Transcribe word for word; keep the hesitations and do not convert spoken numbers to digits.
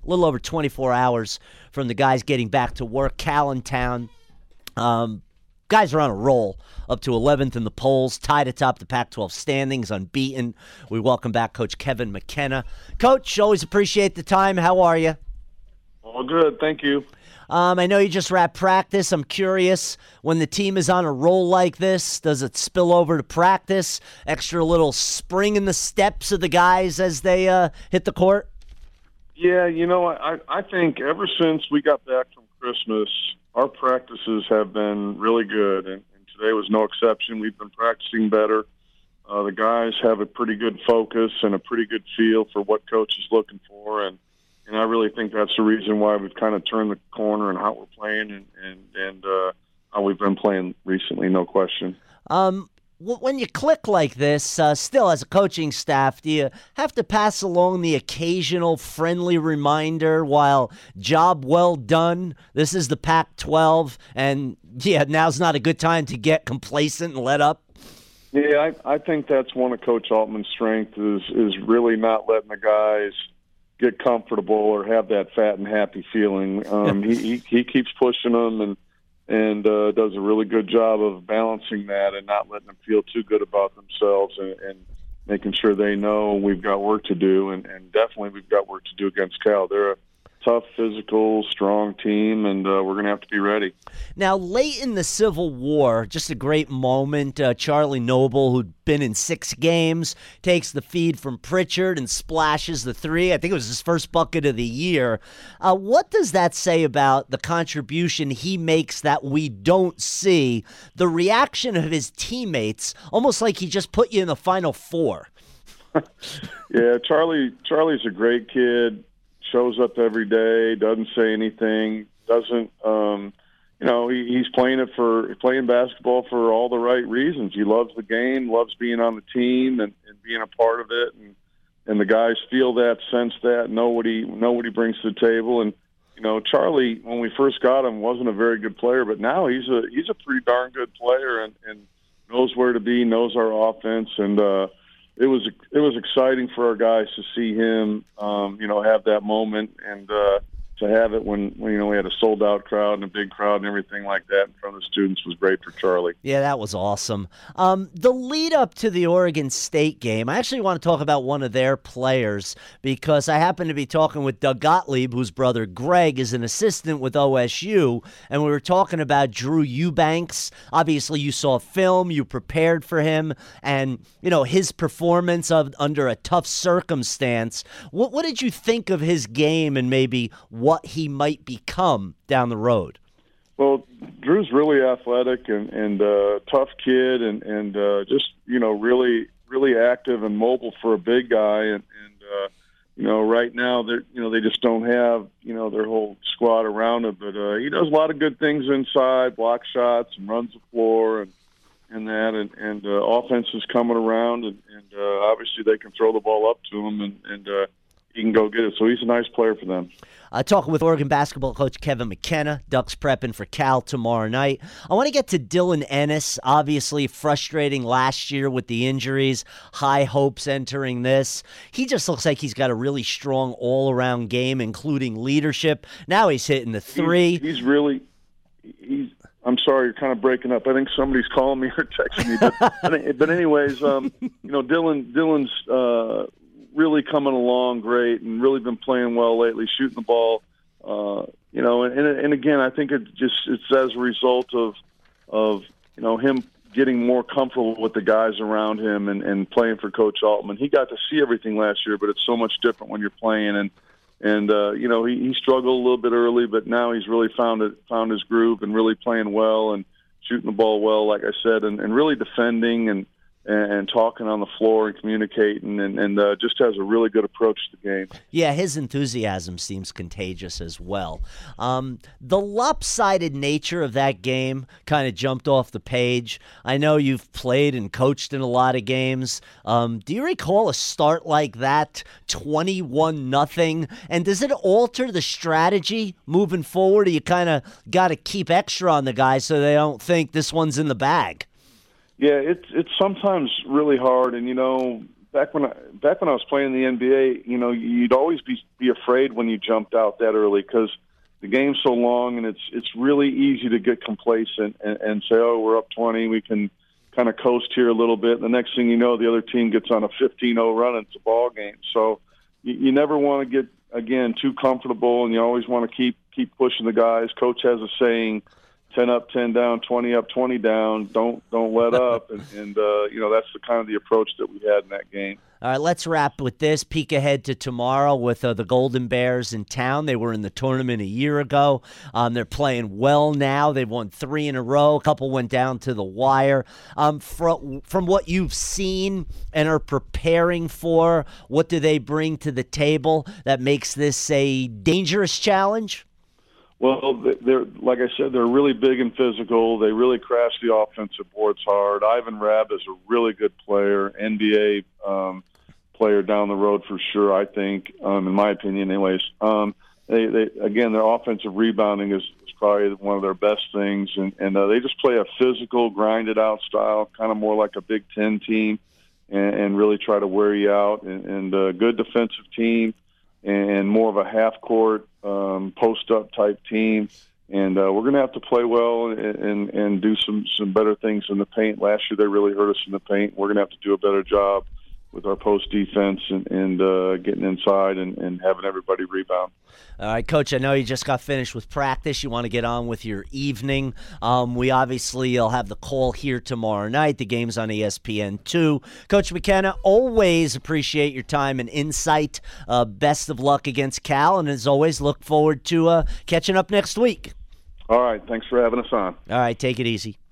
little over twenty-four hours from the guys getting back to work. Cal in town. Um, guys are on a roll, up to eleventh in the polls, tied atop the Pac twelve standings, unbeaten. We welcome back Coach Kevin McKenna. Coach, always appreciate the time. How are you? All good, thank you. Um, I know you just wrapped practice. I'm curious, when the team is on a roll like this, does it spill over to practice? Extra little spring in the steps of the guys as they uh, hit the court? Yeah, you know, I, I think ever since we got back from Christmas, our practices have been really good, and, and today was no exception. We've been practicing better. Uh, the guys have a pretty good focus and a pretty good feel for what coach is looking for, and And I really think that's the reason why we've kind of turned the corner and how we're playing and, and, and uh, how we've been playing recently, no question. Um, when you click like this, uh, still as a coaching staff, do you have to pass along the occasional friendly reminder while job well done, this is the Pac twelve, and yeah, now's not a good time to get complacent and let up? Yeah, I, I think that's one of Coach Altman's strengths is, is really not letting the guys – get comfortable or have that fat and happy feeling. Um, he, he he keeps pushing them and and uh, does a really good job of balancing that and not letting them feel too good about themselves and, and making sure they know we've got work to do. And, and definitely we've got work to do against Cal. They're a tough, physical, strong team, and uh, we're going to have to be ready. Now, late in the Civil War, just a great moment. Uh, Charlie Noble, who'd been in six games, takes the feed from Pritchard and splashes the three. I think it was his first bucket of the year. Uh, what does that say about the contribution he makes that we don't see? The reaction of his teammates, almost like he just put you in the Final Four. Yeah, Charlie. Charlie's a great kid. Shows up every day, doesn't say anything, doesn't, um, you know, he, he's playing it for playing basketball for all the right reasons. He loves the game, loves being on the team and, and being a part of it, and and the guys feel that, sense that, know what he know what he brings to the table. And you know, Charlie, when we first got him, wasn't a very good player, but now he's a he's a pretty darn good player and, and knows where to be, knows our offense, and. uh It was it was exciting for our guys to see him, um, you know, have that moment and uh, to have it when, when, you know, we had a sold-out crowd and a big crowd and everything like that in front of the students was great for Charlie. Yeah, that was awesome. Um, the lead-up to the Oregon State game, I actually want to talk about one of their players because I happen to be talking with Doug Gottlieb, whose brother Greg is an assistant with O S U, and we were talking about Drew Eubanks. Obviously, you saw film, you prepared for him, and, you know, his performance of under a tough circumstance. What, what did you think of his game and maybe what he might become down the road? Well, Drew's really athletic and, and uh, tough kid and, and uh, just, you know, really, really active and mobile for a big guy. And, and uh, you know, right now, they're, you know, they just don't have, you know, their whole squad around him. But uh, he does a lot of good things inside, block shots and runs the floor and, and that. And, and uh, offense is coming around. And, and uh, obviously they can throw the ball up to him and, and uh, he can go get it. So he's a nice player for them. Uh, talking with Oregon basketball coach Kevin McKenna. Ducks prepping for Cal tomorrow night. I want to get to Dylan Ennis. Obviously frustrating last year with the injuries. High hopes entering this. He just looks like he's got a really strong all-around game, including leadership. Now he's hitting the three. He's, he's really he's, – I'm sorry, you're kind of breaking up. I think somebody's calling me or texting me. But, but, but anyways, um, you know, Dylan Dylan's uh, – really coming along great and really been playing well lately, shooting the ball. Uh, you know, and, and again, I think it just it's as a result of of you know him getting more comfortable with the guys around him and, and playing for Coach Altman. He got to see everything last year, but it's so much different when you're playing. And and uh, you know he, he struggled a little bit early, but now he's really found it, found his groove and really playing well and shooting the ball well, like I said, and, and really defending and. and talking on the floor and communicating and, and uh, just has a really good approach to the game. Yeah, his enthusiasm seems contagious as well. Um, the lopsided nature of that game kind of jumped off the page. I know you've played and coached in a lot of games. Um, do you recall a start like that, twenty-one nothing? And does it alter the strategy moving forward, or you kind of got to keep extra on the guys so they don't think this one's in the bag? Yeah, it's it's sometimes really hard, and you know back when I, back when I was playing in the N B A, you know, you'd always be be afraid when you jumped out that early because the game's so long, and it's it's really easy to get complacent and, and say, oh, we're up twenty, we can kind of coast here a little bit. And the next thing you know, the other team gets on a fifteen oh run, and it's a ball game. So you, you never want to get, again, too comfortable, and you always want to keep keep pushing the guys. Coach has a saying, ten up, ten down, twenty up, twenty down. Don't don't let up, and, and uh, you know that's the kind of the approach that we had in that game. All right, let's wrap with this. Peek ahead to tomorrow with uh, the Golden Bears in town. They were in the tournament a year ago. Um, they're playing well now. They've won three in a row. A couple went down to the wire. Um, from, from what you've seen and are preparing for, what do they bring to the table that makes this a dangerous challenge? Well, they're like I said, they're really big and physical. They really crash the offensive boards hard. Ivan Rabb is a really good player, N B A um, player down the road for sure. I think, um, in my opinion, anyways. Um, they, they again, their offensive rebounding is, is probably one of their best things, and, and uh, they just play a physical, grinded out style, kind of more like a Big Ten team, and, and really try to wear you out. And, and a good defensive team, and more of a half-court, um, post-up type team. And uh, we're going to have to play well and, and, and do some, some better things in the paint. Last year they really hurt us in the paint. We're going to have to do a better job with our post defense and, and uh, getting inside and, and having everybody rebound. All right, Coach, I know you just got finished with practice. You want to get on with your evening. Um, we obviously will have the call here tomorrow night. The game's on E S P N two. Coach McKenna, always appreciate your time and insight. Uh, best of luck against Cal, and as always, look forward to uh, catching up next week. All right, thanks for having us on. All right, take it easy.